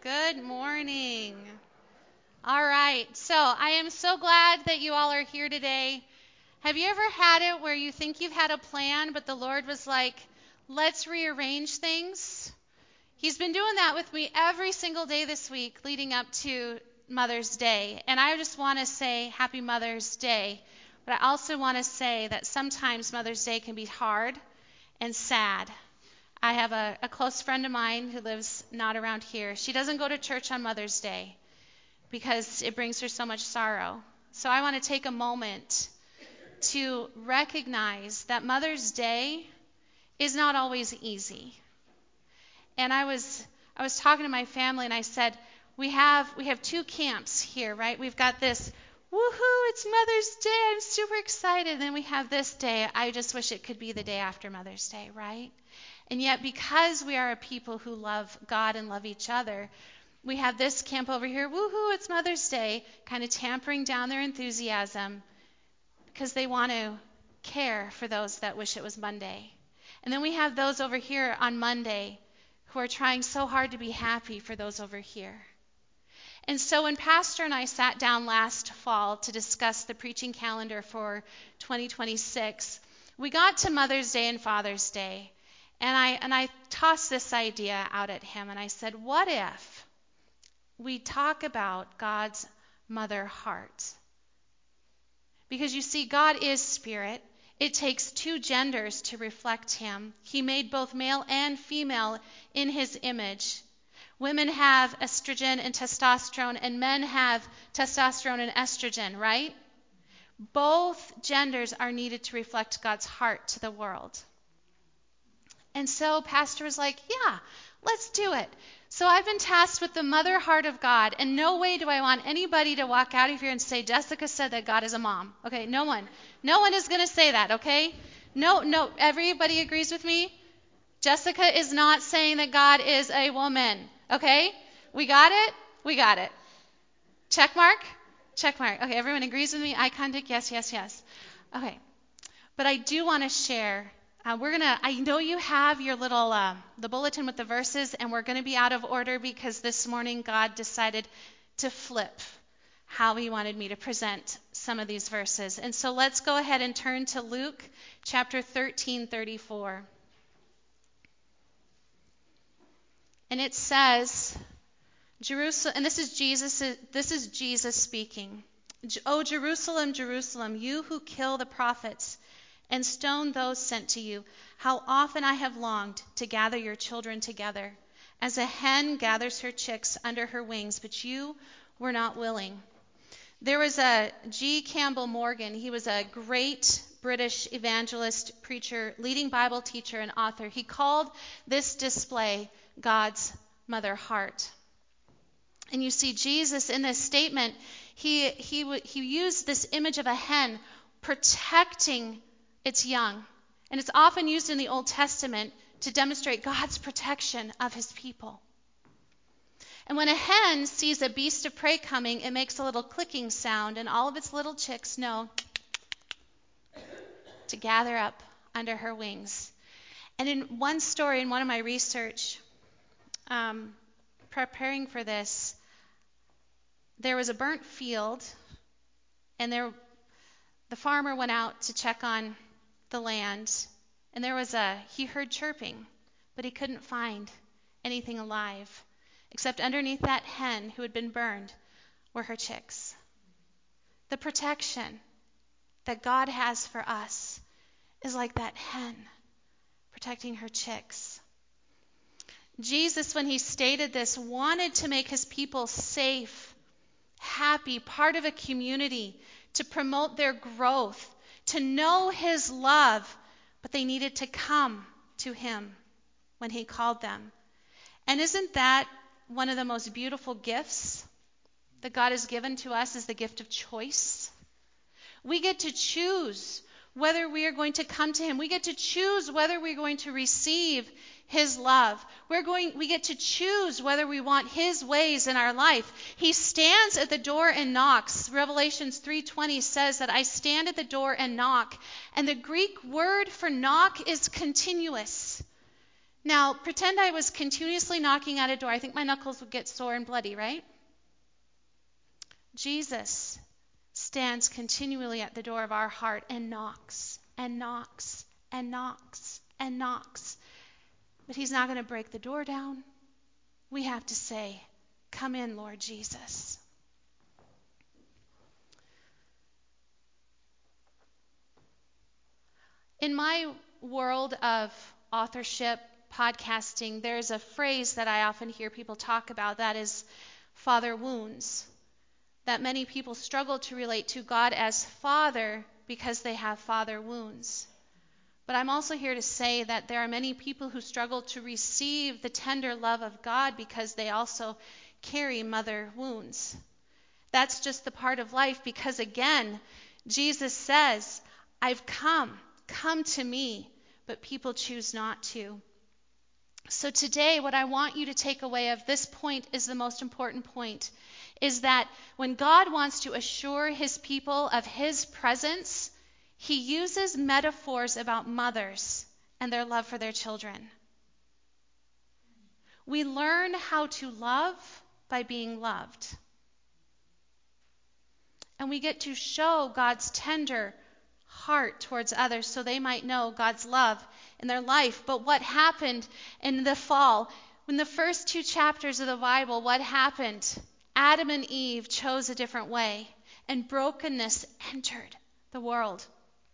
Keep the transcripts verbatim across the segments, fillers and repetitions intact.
Good morning. All right, so I am so glad that you all are here today. Have you ever had it where you think you've had a plan, but the Lord was like, let's rearrange things? He's been doing that with me every single day this week leading up to Mother's Day. And I just want to say Happy Mother's Day. But I also want to say that sometimes Mother's Day can be hard and sad. I have a, a close friend of mine who lives not around here. She doesn't go to church on Mother's Day because it brings her so much sorrow. So I want to take a moment to recognize that Mother's Day is not always easy. And I was I was talking to my family and I said, we have we have two camps here, right? We've got this, woohoo, it's Mother's Day, I'm super excited. And then we have this day, I just wish it could be the day after Mother's Day, right? And yet, because we are a people who love God and love each other, we have this camp over here, woohoo, it's Mother's Day, kind of tampering down their enthusiasm because they want to care for those that wish it was Monday. And then we have those over here on Monday who are trying so hard to be happy for those over here. And so when Pastor and I sat down last fall to discuss the preaching calendar for twenty twenty-six, we got to Mother's Day and Father's Day. And I and I tossed this idea out at him, and I said, what if we talk about God's mother heart? Because you see, God is spirit. It takes two genders to reflect him. He made both male and female in his image. Women have estrogen and testosterone, and men have testosterone and estrogen, right? Both genders are needed to reflect God's heart to the world. And so Pastor was like, yeah, let's do it. So I've been tasked with the mother heart of God, and no way do I want anybody to walk out of here and say, Jessica said that God is a mom. Okay, no one. No one is going to say that, okay? No, no, everybody agrees with me? Jessica is not saying that God is a woman, okay? We got it? We got it. Check mark? Check mark. Okay, everyone agrees with me? Eye contact? Yes, yes, yes. Okay. But I do want to share. Uh, we're going to, I know you have your little, uh, the bulletin with the verses, and we're going to be out of order because this morning God decided to flip how he wanted me to present some of these verses. And so let's go ahead and turn to Luke chapter thirteen thirty-four. And it says, Jerusalem, and this is Jesus, this is Jesus speaking. O Jerusalem, Jerusalem, you who kill the prophets and stone those sent to you, how often I have longed to gather your children together, as a hen gathers her chicks under her wings, but you were not willing. There was a G. Campbell Morgan. He was a great British evangelist, preacher, leading Bible teacher, and author. He called this display God's mother heart. And you see Jesus in this statement, he he he used this image of a hen protecting its young. And it's often used in the Old Testament to demonstrate God's protection of his people. And when a hen sees a beast of prey coming, it makes a little clicking sound, and all of its little chicks know to gather up under her wings. And in one story, in one of my research, um, preparing for this, there was a burnt field, and there, the farmer went out to check on the land, and there was a, he heard chirping, but he couldn't find anything alive, except underneath that hen who had been burned were her chicks. The protection that God has for us is like that hen protecting her chicks. Jesus, when he stated this, wanted to make his people safe, happy, part of a community, to promote their growth, to know his love, but they needed to come to him when he called them. And isn't that one of the most beautiful gifts that God has given to us, is the gift of choice? We get to choose whether we are going to come to him. We get to choose whether we're going to receive his love. We're going, we get to choose whether we want his ways in our life. He stands at the door and knocks. Revelations three twenty says that I stand at the door and knock. And the Greek word for knock is continuous. Now, pretend I was continuously knocking at a door. I think my knuckles would get sore and bloody, right? Jesus stands continually at the door of our heart and knocks and knocks and knocks and knocks. But he's not going to break the door down. We have to say, "Come in, Lord Jesus." In my world of authorship, podcasting, there's a phrase that I often hear people talk about that is father wounds. That many people struggle to relate to God as Father because they have father wounds. But I'm also here to say that there are many people who struggle to receive the tender love of God because they also carry mother wounds. That's just the part of life because, again, Jesus says, "I've come, come to me," but people choose not to. So today, what I want you to take away of this point is the most important point, is that when God wants to assure his people of his presence, he uses metaphors about mothers and their love for their children. We learn how to love by being loved. And we get to show God's tender heart towards others so they might know God's love in their life. But what happened in the fall? In the first two chapters of the Bible, what happened? Adam and Eve chose a different way, and brokenness entered the world.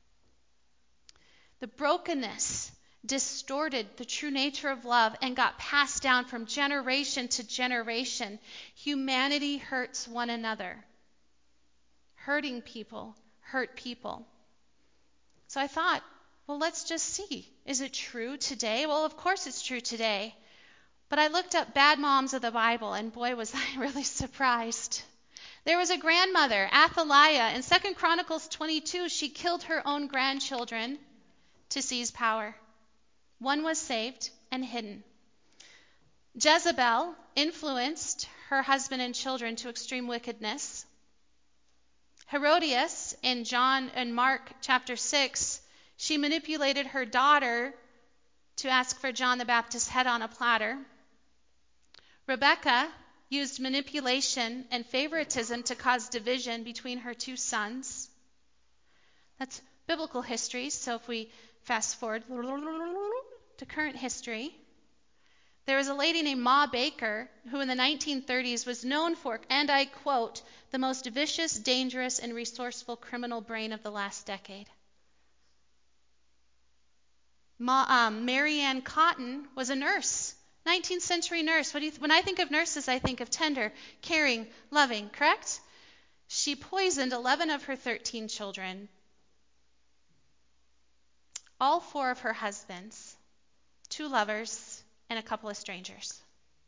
The brokenness distorted the true nature of love and got passed down from generation to generation. Humanity hurts one another. Hurting people hurt people. So I thought, well, let's just see. Is it true today? Well, of course it's true today. But I looked up bad moms of the Bible, and boy, was I really surprised. There was a grandmother, Athaliah. In Second Chronicles twenty-two, she killed her own grandchildren to seize power. One was saved and hidden. Jezebel influenced her husband and children to extreme wickedness. Herodias, in John and Mark chapter six, she manipulated her daughter to ask for John the Baptist's head on a platter. Rebecca used manipulation and favoritism to cause division between her two sons. That's biblical history, so if we fast forward to current history, there was a lady named Ma Baker who in the nineteen thirties was known for, and I quote, "the most vicious, dangerous, and resourceful criminal brain of the last decade." Ma, um, Mary Ann Cotton was a nurse, nineteenth century nurse. What do you th- when I think of nurses, I think of tender, caring, loving, correct? She poisoned eleven of her thirteen children, all four of her husbands, two lovers, and a couple of strangers.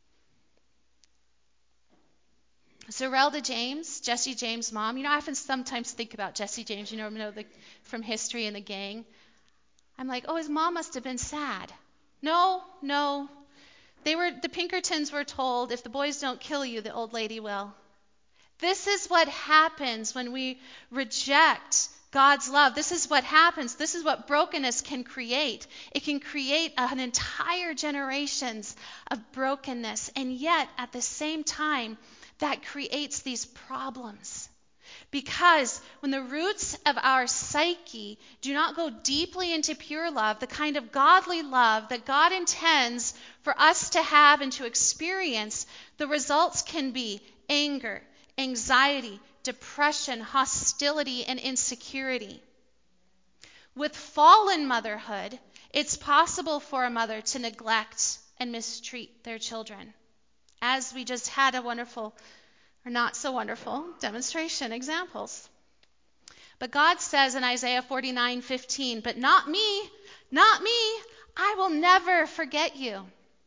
Zerelda James, Jesse James' mom. You know, I often sometimes think about Jesse James, you know, know the, from history and the gang. I'm like, oh, his mom must have been sad. No, no. They were the Pinkertons were told, if the boys don't kill you, the old lady will. This is what happens when we reject God's love. This is what happens. This is what brokenness can create. It can create an entire generations of brokenness. And yet, at the same time, that creates these problems. Because when the roots of our psyche do not go deeply into pure love, the kind of godly love that God intends for us to have and to experience, the results can be anger, anxiety, depression, hostility, and insecurity. With fallen motherhood, it's possible for a mother to neglect and mistreat their children, as we just had a wonderful, or not so wonderful, demonstration examples. But God says in Isaiah forty-nine fifteen, "But not me, not me, I will never forget you."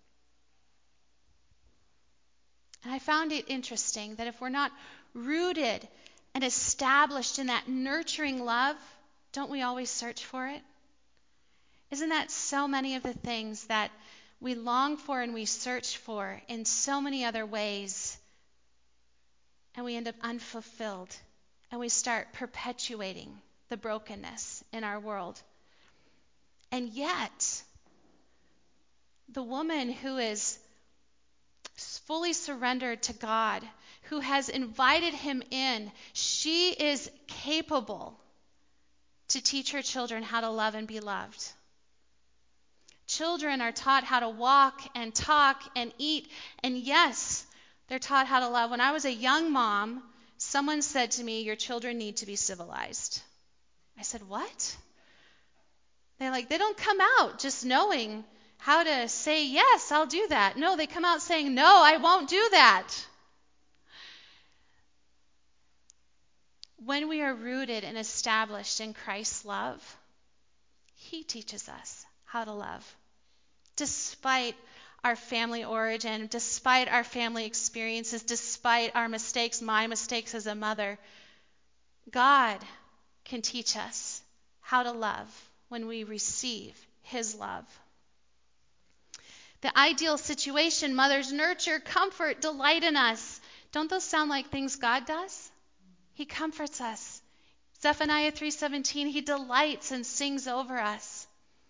And I found it interesting that if we're not rooted and established in that nurturing love, don't we always search for it? Isn't that so many of the things that we long for and we search for in so many other ways, and we end up unfulfilled, and we start perpetuating the brokenness in our world? And yet, the woman who is fully surrendered to God, who has invited him in, she is capable to teach her children how to love and be loved. Children are taught how to walk and talk and eat, and yes, they're taught how to love. When I was a young mom, someone said to me, "Your children need to be civilized." I said, "What?" They're like, they don't come out just knowing how to say, "Yes, I'll do that." No, they come out saying, "No, I won't do that." When we are rooted and established in Christ's love, he teaches us how to love. Despite our family origin, despite our family experiences, despite our mistakes, my mistakes as a mother, God can teach us how to love when we receive his love. The ideal situation: mothers nurture, comfort, delight in us. Don't those sound like things God does? He comforts us. Zephaniah three seventeen, he delights and sings over us.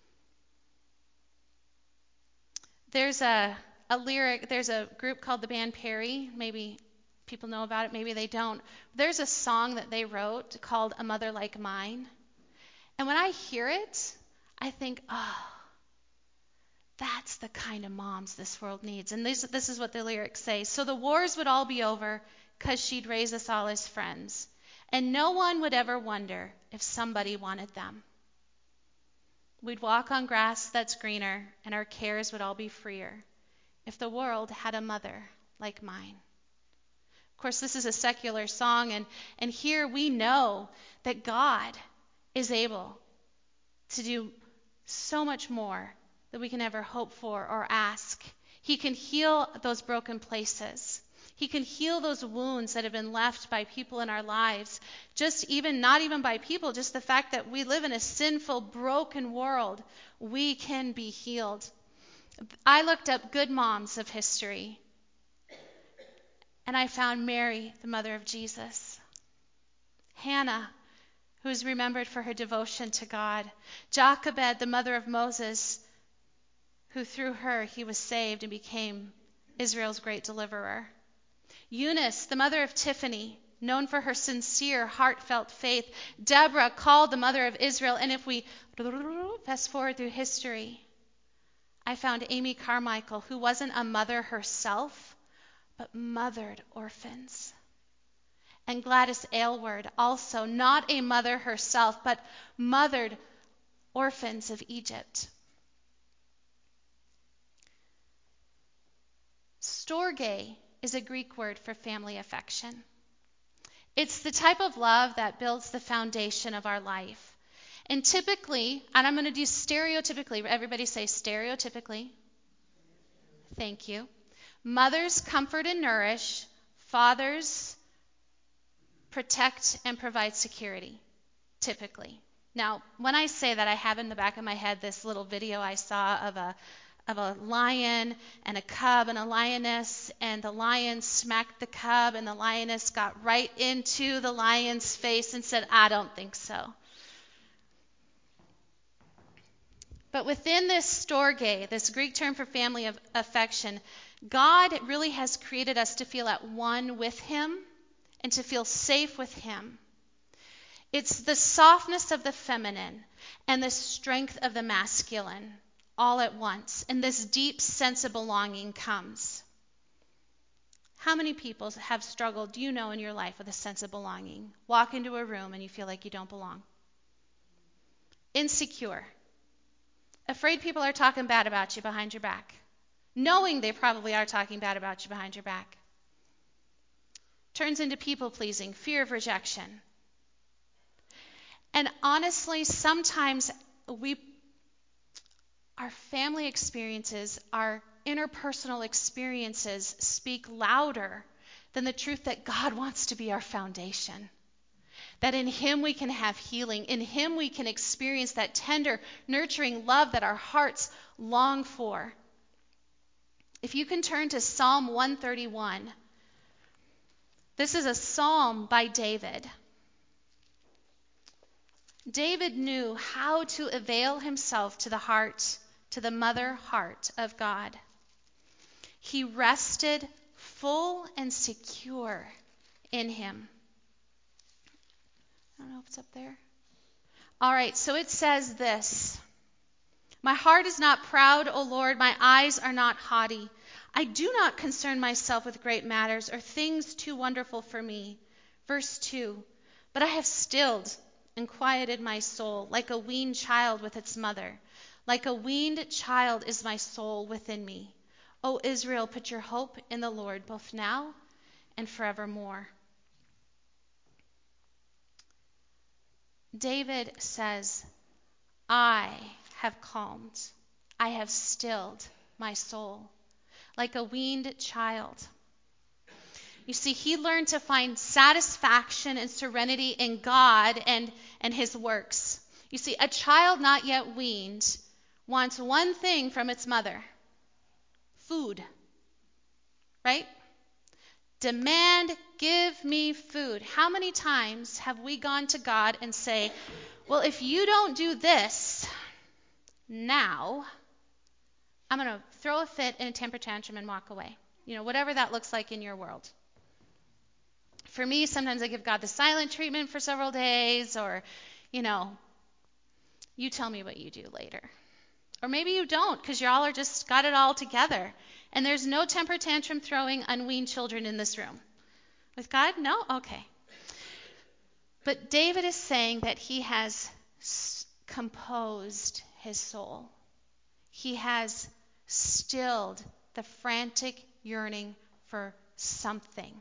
There's a, a lyric, there's a group called the band Perry. Maybe people know about it, maybe they don't. There's a song that they wrote called "A Mother Like Mine." And when I hear it, I think, oh, that's the kind of moms this world needs. And this, this is what the lyrics say. "So the wars would all be over because she'd raise us all as friends. And no one would ever wonder if somebody wanted them. We'd walk on grass that's greener, and our cares would all be freer if the world had a mother like mine." Of course, this is a secular song, and, and here we know that God is able to do so much more than we can ever hope for or ask. He can heal those broken places. He can heal those wounds that have been left by people in our lives. Just even, not even by people, just the fact that we live in a sinful, broken world, we can be healed. I looked up good moms of history, and I found Mary, the mother of Jesus. Hannah, who is remembered for her devotion to God. Jochebed, the mother of Moses, who through her he was saved and became Israel's great deliverer. Eunice, the mother of Tiffany, known for her sincere, heartfelt faith. Deborah, called the mother of Israel. And if we fast forward through history, I found Amy Carmichael, who wasn't a mother herself, but mothered orphans. And Gladys Aylward, also not a mother herself, but mothered orphans of Egypt. Storge is a Greek word for family affection. It's the type of love that builds the foundation of our life. And typically, and I'm going to do stereotypically, everybody say stereotypically. Thank you. Mothers comfort and nourish, fathers protect and provide security, typically. Now, when I say that, I have in the back of my head this little video I saw of a of a lion and a cub and a lioness, and the lion smacked the cub, and the lioness got right into the lion's face and said, "I don't think so." But within this storge, this Greek term for family of affection, God really has created us to feel at one with him and to feel safe with him. It's the softness of the feminine and the strength of the masculine all at once, and this deep sense of belonging comes. How many people have struggled, do you know, in your life with a sense of belonging? Walk into a room and you feel like you don't belong. Insecure. Afraid people are talking bad about you behind your back, knowing they probably are talking bad about you behind your back. Turns into people-pleasing, fear of rejection. And honestly, sometimes we Our family experiences, our interpersonal experiences speak louder than the truth that God wants to be our foundation. That in him we can have healing. In him we can experience that tender, nurturing love that our hearts long for. If you can turn to Psalm one thirty-one. This is a psalm by David. David knew how to avail himself to the heart to the mother heart of God. He rested full and secure in him. I don't know if it's up there. All right, so it says this. My heart is not proud, O Lord, my eyes are not haughty. I do not concern myself with great matters or things too wonderful for me. Verse two, but I have stilled and quieted my soul like a weaned child with its mother. Like a weaned child is my soul within me. O Israel, put your hope in the Lord, both now and forevermore. David says, I have calmed, I have stilled my soul, like a weaned child. You see, he learned to find satisfaction and serenity in God and, and his works. You see, a child not yet weaned wants one thing from its mother: food, right? Demand, give me food. How many times have we gone to God and say, well, if you don't do this now, I'm going to throw a fit and a temper tantrum and walk away. You know, whatever that looks like in your world. For me, sometimes I give God the silent treatment for several days, or, you know, you tell me what you do later. Or maybe you don't, because you all are just got it all together. And there's no temper tantrum throwing unweaned children in this room. With God, no? Okay. But David is saying that he has s- composed his soul. He has stilled the frantic yearning for something.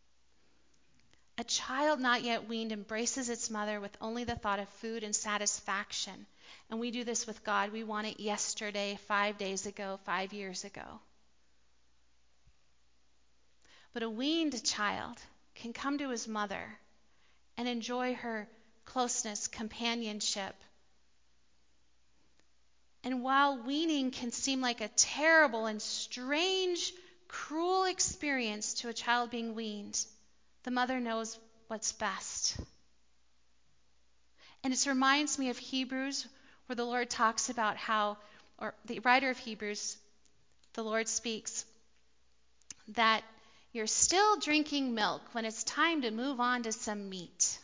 A child not yet weaned embraces its mother with only the thought of food and satisfaction. And we do this with God. We want it yesterday, five days ago, five years ago. But a weaned child can come to his mother and enjoy her closeness, companionship. And while weaning can seem like a terrible and strange, cruel experience to a child being weaned, the mother knows what's best. And it reminds me of Hebrews, where the Lord talks about how, or the writer of Hebrews, the Lord speaks, that you're still drinking milk when it's time to move on to some meat.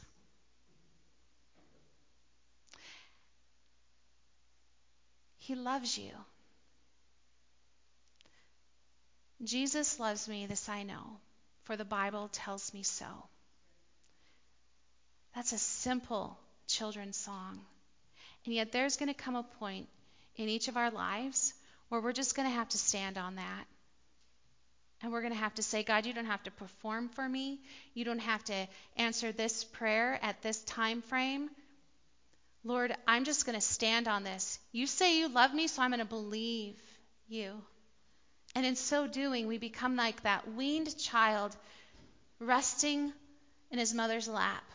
He loves you. Jesus loves me, this I know, for the Bible tells me so. That's a simple children's song. And yet there's going to come a point in each of our lives where we're just going to have to stand on that. And we're going to have to say, God, you don't have to perform for me. You don't have to answer this prayer at this time frame. Lord, I'm just going to stand on this. You say you love me, so I'm going to believe you. And in so doing, we become like that weaned child resting in his mother's lap,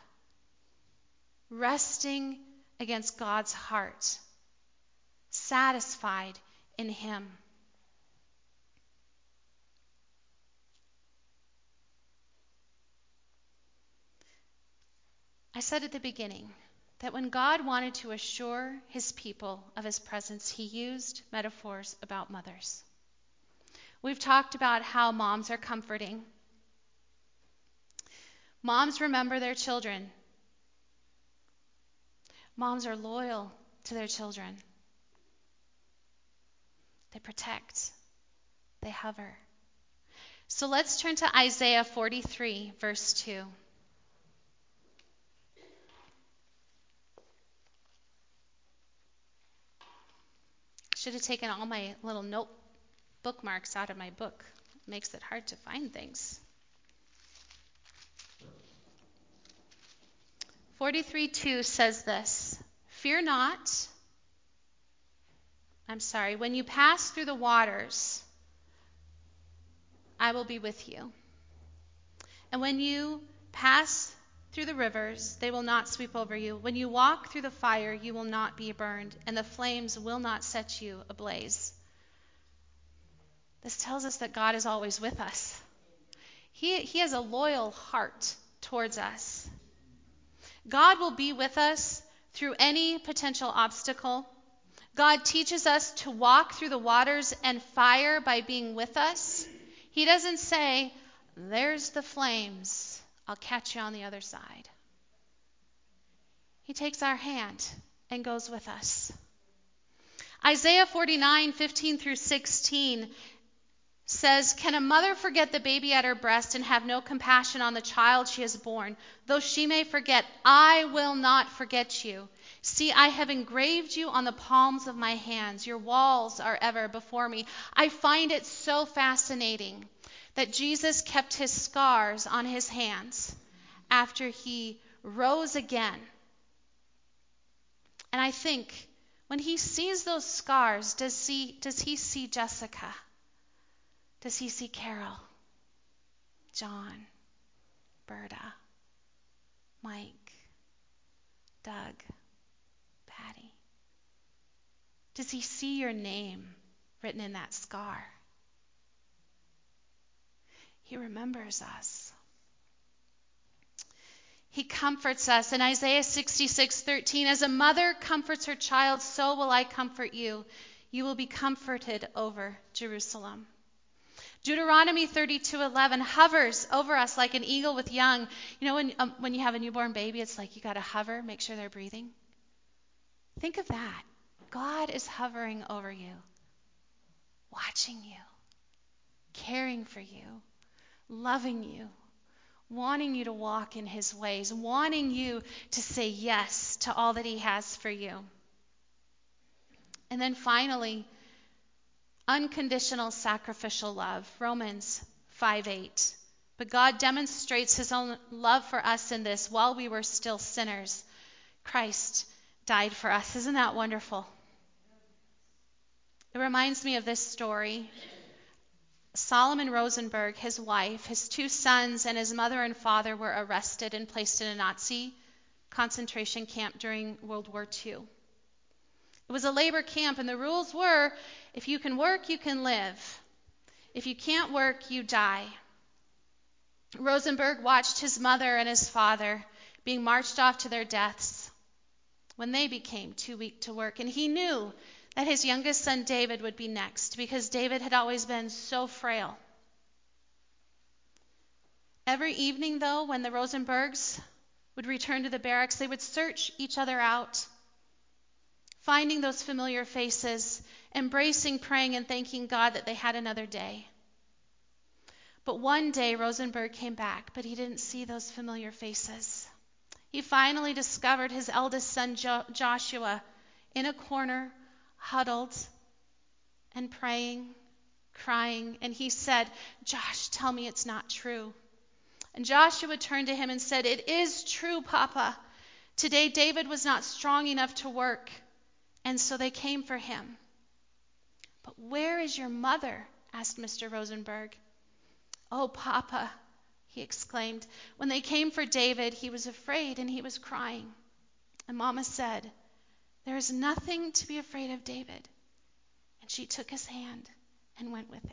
resting against God's heart, satisfied in him. I said at the beginning that when God wanted to assure his people of his presence, he used metaphors about mothers. We've talked about how moms are comforting. Moms remember their children. Moms are loyal to their children. They protect. They hover. So let's turn to Isaiah forty-three, verse two. Should have taken all my little note bookmarks out of my book. It makes it hard to find things. forty-three two says this, fear not, I'm sorry, when you pass through the waters, I will be with you. And when you pass through the rivers, they will not sweep over you. When you walk through the fire, you will not be burned, and the flames will not set you ablaze. This tells us that God is always with us. He, he has a loyal heart towards us. God will be with us through any potential obstacle. God teaches us to walk through the waters and fire by being with us. He doesn't say, there's the flames, I'll catch you on the other side. He takes our hand and goes with us. Isaiah forty-nine, fifteen through sixteen says, can a mother forget the baby at her breast and have no compassion on the child she has borne? Though she may forget, I will not forget you. See, I have engraved you on the palms of my hands. Your walls are ever before me. I find it so fascinating that Jesus kept his scars on his hands after he rose again. And I think when he sees those scars, does he, does he see Jessica? Does he see Carol, John, Berta, Mike, Doug, Patty? Does he see your name written in that scar? He remembers us. He comforts us. In Isaiah sixty-six, thirteen, as a mother comforts her child, so will I comfort you. You will be comforted over Jerusalem. Deuteronomy thirty-two eleven hovers over us like an eagle with young. You know, when, um, when you have a newborn baby, it's like you got to hover, make sure they're breathing. Think of that. God is hovering over you, watching you, caring for you, loving you, wanting you to walk in his ways, wanting you to say yes to all that he has for you. And then finally, unconditional sacrificial love, Romans five eight. But God demonstrates his own love for us in this: while we were still sinners, Christ died for us. Isn't that wonderful? It reminds me of this story. Solomon Rosenberg, his wife, his two sons, and his mother and father were arrested and placed in a Nazi concentration camp during World War Two. It was a labor camp, and the rules were, if you can work, you can live. If you can't work, you die. Rosenberg watched his mother and his father being marched off to their deaths when they became too weak to work, and he knew that his youngest son David would be next, because David had always been so frail. Every evening, though, when the Rosenbergs would return to the barracks, they would search each other out, finding those familiar faces, embracing, praying, and thanking God that they had another day. But one day, Rosenberg came back, but he didn't see those familiar faces. He finally discovered his eldest son, jo- Joshua, in a corner, huddled and praying, crying. And he said, "Josh, tell me it's not true." And Joshua turned to him and said, "It is true, Papa. Today David was not strong enough to work, and so they came for him." "But where is your mother?" asked Mister Rosenberg. "Oh, Papa," he exclaimed, "when they came for David, he was afraid and he was crying. And Mama said, 'There is nothing to be afraid of, David.' And she took his hand and went with him."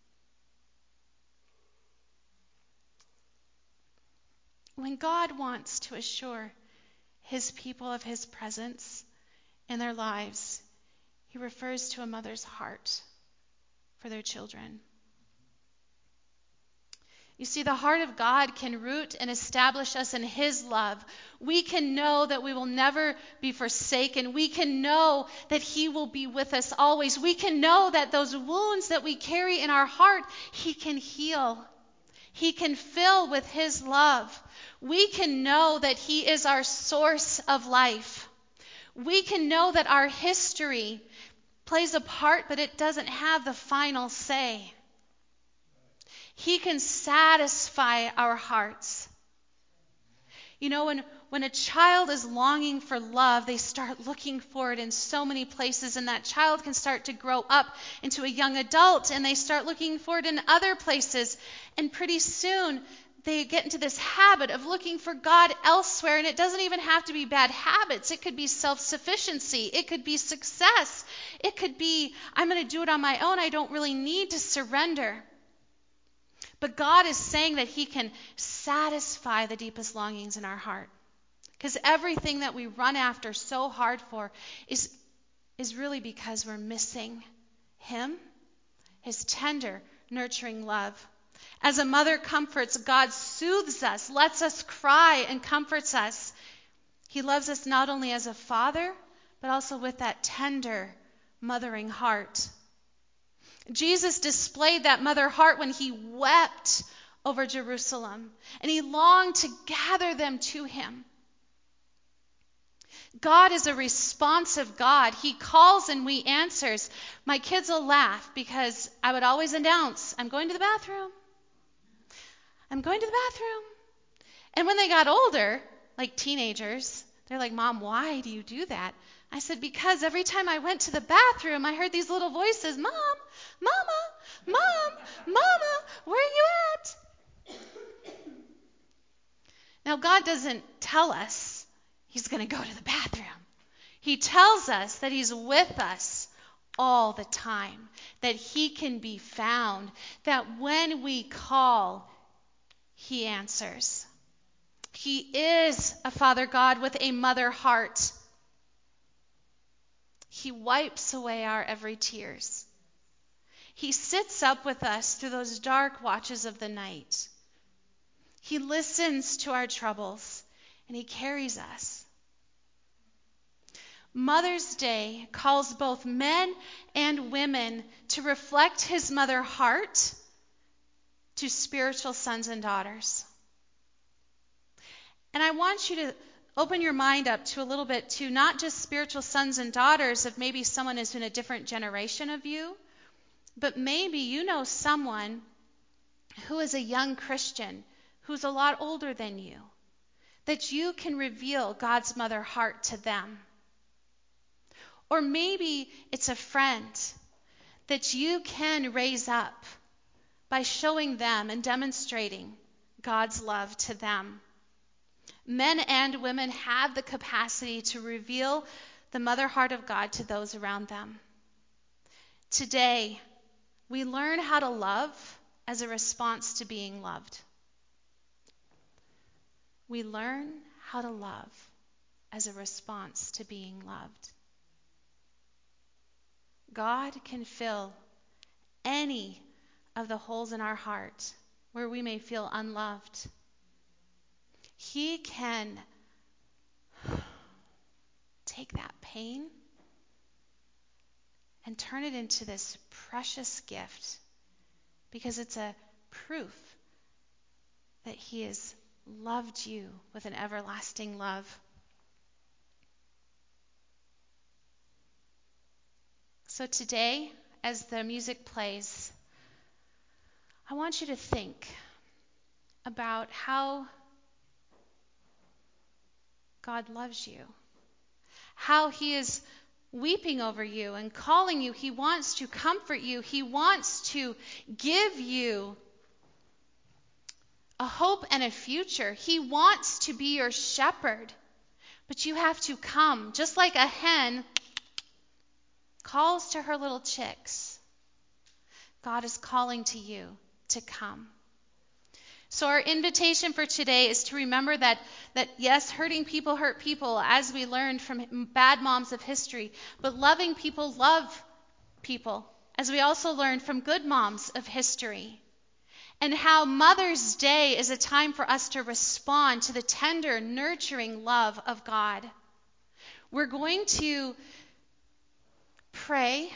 When God wants to assure his people of his presence in their lives, he refers to a mother's heart for their children. You see, the heart of God can root and establish us in his love. We can know that we will never be forsaken. We can know that he will be with us always. We can know that those wounds that we carry in our heart, he can heal. He can fill with his love. We can know that he is our source of life. We can know that our history plays a part, but it doesn't have the final say. He can satisfy our hearts. You know, when, when a child is longing for love, they start looking for it in so many places, and that child can start to grow up into a young adult, and they start looking for it in other places. And pretty soon, they get into this habit of looking for God elsewhere, and it doesn't even have to be bad habits. It could be self-sufficiency. It could be success. It could be, I'm going to do it on my own. I don't really need to surrender. But God is saying that he can satisfy the deepest longings in our heart. Because everything that we run after so hard for is, is really because we're missing him, his tender, nurturing love. As a mother comforts, God soothes us, lets us cry, and comforts us. He loves us not only as a father, but also with that tender, mothering heart. Jesus displayed that mother heart when he wept over Jerusalem, and he longed to gather them to him. God is a responsive God. He calls and we answers. My kids will laugh because I would always announce, I'm going to the bathroom. I'm going to the bathroom. And when they got older, like teenagers, they're like, Mom, why do you do that? I said, because every time I went to the bathroom, I heard these little voices, Mom, Mama, Mom, Mama, where are you at? Now, God doesn't tell us he's going to go to the bathroom. He tells us that he's with us all the time, that he can be found, that when we call, he answers. He is a Father God with a mother heart. He wipes away our every tears. He sits up with us through those dark watches of the night. He listens to our troubles, and he carries us. Mother's Day calls both men and women to reflect his mother heart to spiritual sons and daughters. And I want you to open your mind up to a little bit to not just spiritual sons and daughters of maybe someone who's in a different generation of you, but maybe you know someone who is a young Christian who's a lot older than you, that you can reveal God's mother heart to them. Or maybe it's a friend that you can raise up by showing them and demonstrating God's love to them. Men and women have the capacity to reveal the mother heart of God to those around them. Today, we learn how to love as a response to being loved. We learn how to love as a response to being loved. God can fill any of the holes in our heart where we may feel unloved. He can take that pain and turn it into this precious gift because it's a proof that he has loved you with an everlasting love. So today, as the music plays, I want you to think about how God loves you, how he is weeping over you and calling you. He wants to comfort you. He wants to give you a hope and a future. He wants to be your shepherd, but you have to come, just like a hen calls to her little chicks. God is calling to you to come. So our invitation for today is to remember that, that yes, hurting people hurt people, as we learned from bad moms of history, but loving people love people, as we also learned from good moms of history. And how Mother's Day is a time for us to respond to the tender, nurturing love of God. We're going to pray,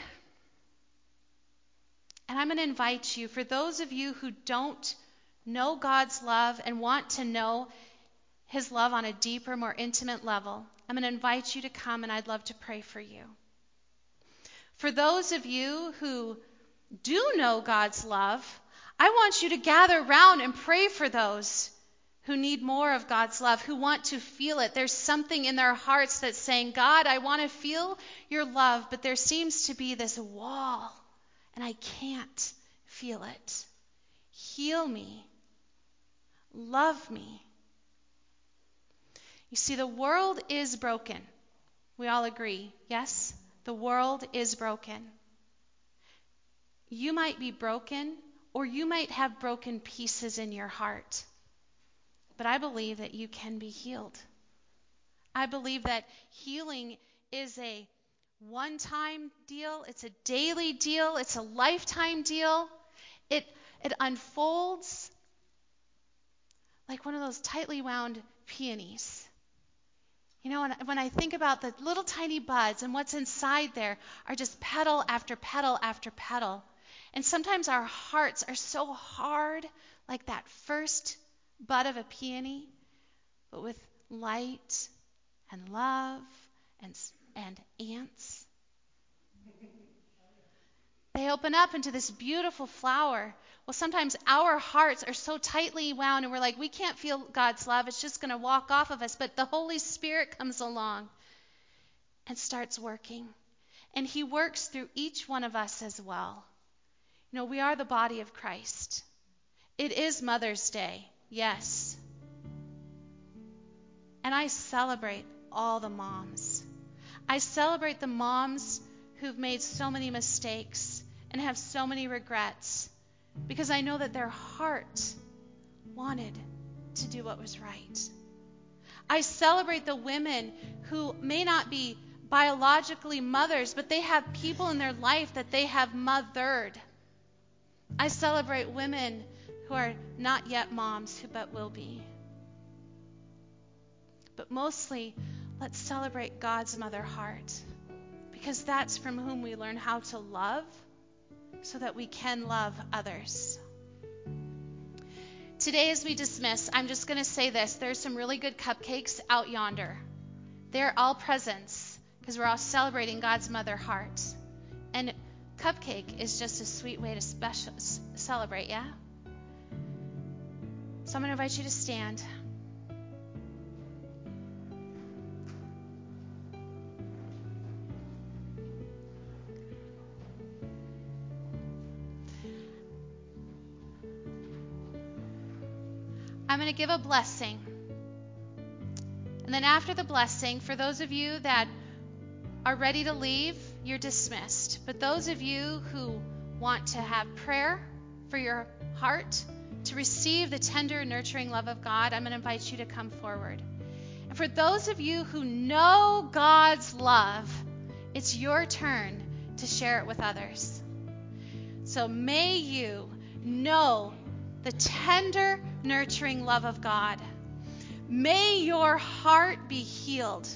and I'm going to invite you, for those of you who don't know God's love and want to know his love on a deeper, more intimate level, I'm going to invite you to come, and I'd love to pray for you. For those of you who do know God's love, I want you to gather around and pray for those who need more of God's love, who want to feel it. There's something in their hearts that's saying, God, I want to feel your love, but there seems to be this wall, and I can't feel it. Heal me. Love me. You see, the world is broken. We all agree, yes? The world is broken. You might be broken, or you might have broken pieces in your heart. But I believe that you can be healed. I believe that healing is a one-time deal. It's a daily deal. It's a lifetime deal. It, it unfolds like one of those tightly wound peonies. You know, when, when I think about the little tiny buds and what's inside there are just petal after petal after petal. And sometimes our hearts are so hard, like that first bud of a peony, but with light and love and, and ants. They open up into this beautiful flower. Well, sometimes our hearts are so tightly wound and we're like, we can't feel God's love. It's just going to walk off of us. But the Holy Spirit comes along and starts working. And he works through each one of us as well. You know, we are the body of Christ. It is Mother's Day, yes. And I celebrate all the moms. I celebrate the moms who've made so many mistakes and have so many regrets, because I know that their heart wanted to do what was right. I celebrate the women who may not be biologically mothers, but they have people in their life that they have mothered. I celebrate women who are not yet moms, who but will be. But mostly, let's celebrate God's mother heart, because that's from whom we learn how to love so that we can love others. Today, as we dismiss, I'm just going to say this. There's some really good cupcakes out yonder. They're all presents because we're all celebrating God's mother heart. And cupcake is just a sweet way to special, celebrate, yeah? So I'm going to invite you to stand. I'm going to give a blessing. And then after the blessing, for those of you that are ready to leave, you're dismissed. But those of you who want to have prayer for your heart, to receive the tender, nurturing love of God, I'm going to invite you to come forward. And for those of you who know God's love, it's your turn to share it with others. So may you know the tender, nurturing love of God. May your heart be healed.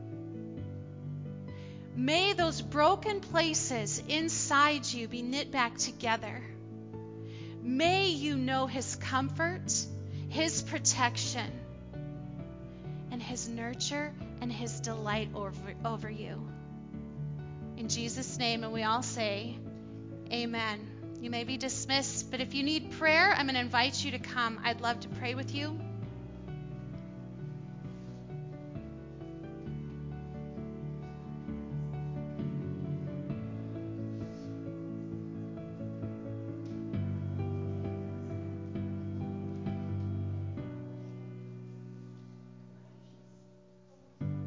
May those broken places inside you be knit back together. May you know his comfort, his protection, and his nurture and his delight over, over you. In Jesus' name, and we all say, amen. You may be dismissed, but if you need prayer, I'm going to invite you to come. I'd love to pray with you.